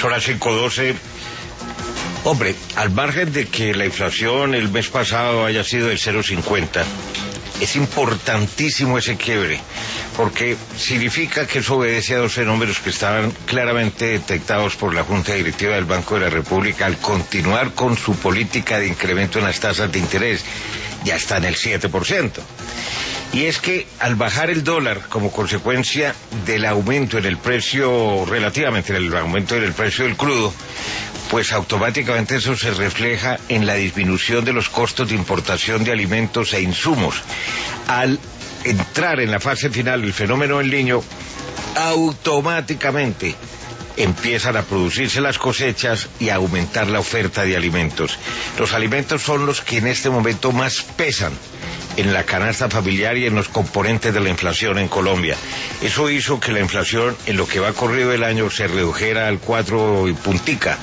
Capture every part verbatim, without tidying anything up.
Son las cinco doce. Hombre, al margen de que la inflación el mes pasado haya sido del cero coma cincuenta, es importantísimo ese quiebre, porque significa que eso obedece a dos fenómenos que estaban claramente detectados por la Junta Directiva del Banco de la República al continuar con su política de incremento en las tasas de interés. Ya está en el siete por ciento. Y es que al bajar el dólar como consecuencia del aumento en el precio, relativamente el aumento en el precio del crudo, pues automáticamente eso se refleja en la disminución de los costos de importación de alimentos e insumos. Al entrar en la fase final el fenómeno del Niño, automáticamente empiezan a producirse las cosechas y a aumentar la oferta de alimentos. Los alimentos son los que en este momento más pesan en la canasta familiar y en los componentes de la inflación en Colombia. Eso hizo que la inflación en lo que va corrido del año se redujera al cuatro y puntica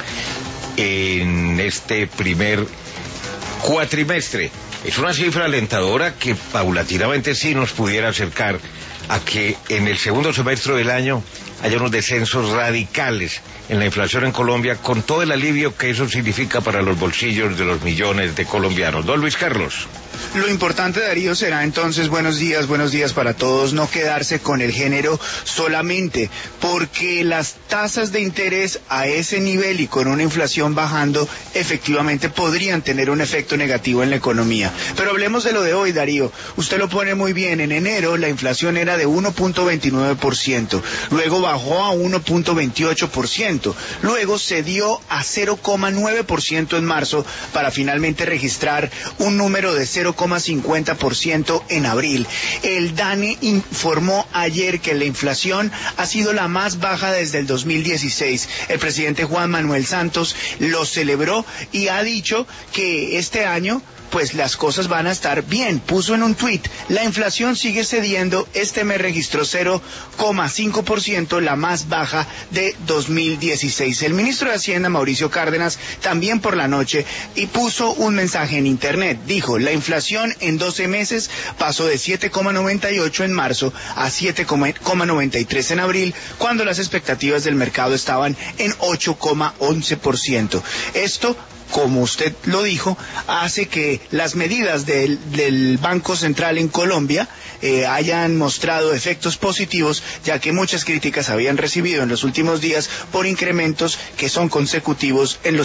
en este primer cuatrimestre. Es una cifra alentadora que paulatinamente sí nos pudiera acercar a que en el segundo semestre del año haya unos descensos radicales en la inflación en Colombia, con todo el alivio que eso significa para los bolsillos de los millones de colombianos. Don Luis Carlos. Lo importante, Darío, será entonces, buenos días, buenos días para todos, no quedarse con el género solamente, porque las tasas de interés a ese nivel y con una inflación bajando, efectivamente podrían tener un efecto negativo en la economía. Pero hablemos de lo de hoy, Darío. Usted lo pone muy bien. En enero la inflación era de uno punto veintinueve por ciento, luego bajó a uno punto veintiocho por ciento, luego se dio a cero coma nueve por ciento en marzo para finalmente registrar un número de cero coma cincuenta por ciento en abril. El DANE informó ayer que la inflación ha sido la más baja desde el dos mil dieciséis. El presidente Juan Manuel Santos lo celebró y ha dicho que este año pues las cosas van a estar bien. Puso en un tuit: la inflación sigue cediendo, este mes registró cero coma cinco por ciento, la más baja de dos mil dieciséis. El ministro de Hacienda, Mauricio Cárdenas, también por la noche, y puso un mensaje en internet. Dijo: la inflación en doce meses pasó de siete coma noventa y ocho en marzo a siete coma noventa y tres en abril, cuando las expectativas del mercado estaban en ocho coma once por ciento. Esto, como usted lo dijo, hace que las medidas del, del Banco Central en Colombia eh, hayan mostrado efectos positivos, ya que muchas críticas habían recibido en los últimos días por incrementos que son consecutivos en los